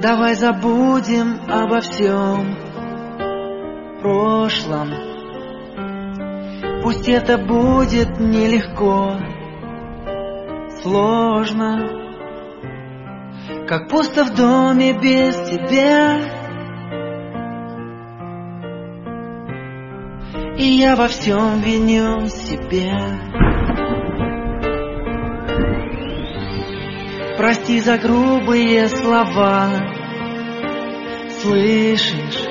Давай забудем обо всем прошлом. Пусть это будет нелегко, сложно, как пусто в доме без тебя. И я во всем виню себя. Прости за грубые слова. Слышишь?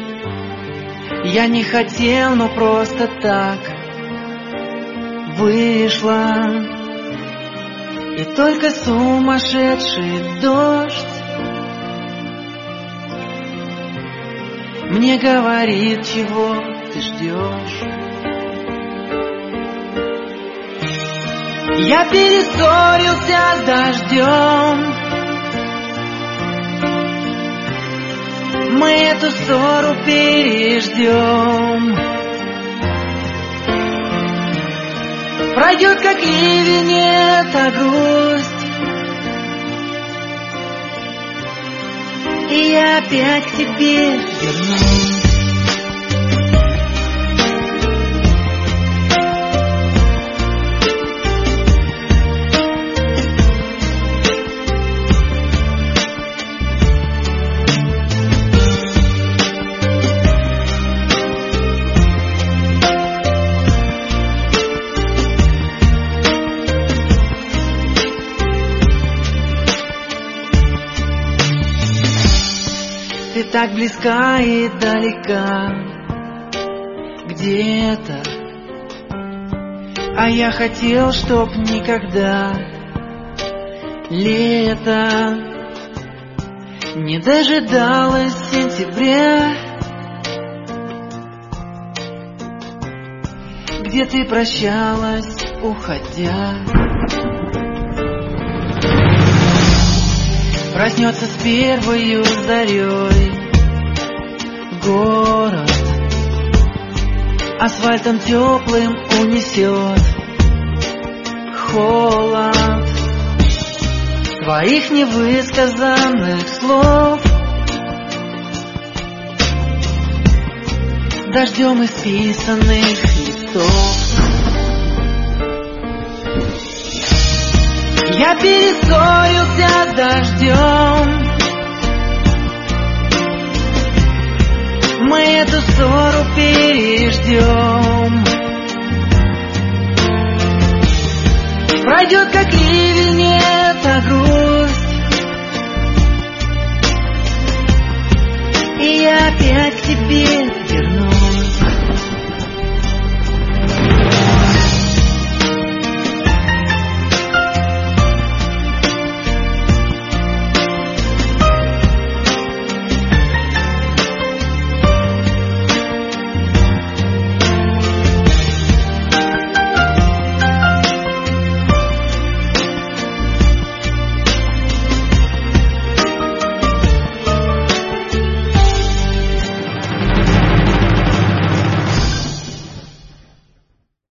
Я не хотел, но просто так вышло. И только сумасшедший дождь мне говорит, чего ты ждешь. Я перессорился с дождем. Мы эту ссору переждем. Пройдет, как ливень, эта грусть, и я опять к тебе вернусь. Ты так близка и далека где-то, а я хотел, чтоб никогда лето не дожидалось сентября, где ты прощалась, уходя. Проснется с первою зарей город, асфальтом теплым унесет холод твоих невысказанных слов, дождем исписанных листов. Я перессорился с дождем. Мы эту ссору переждем. Пройдет, как ливень, эта грусть, и я опять к тебе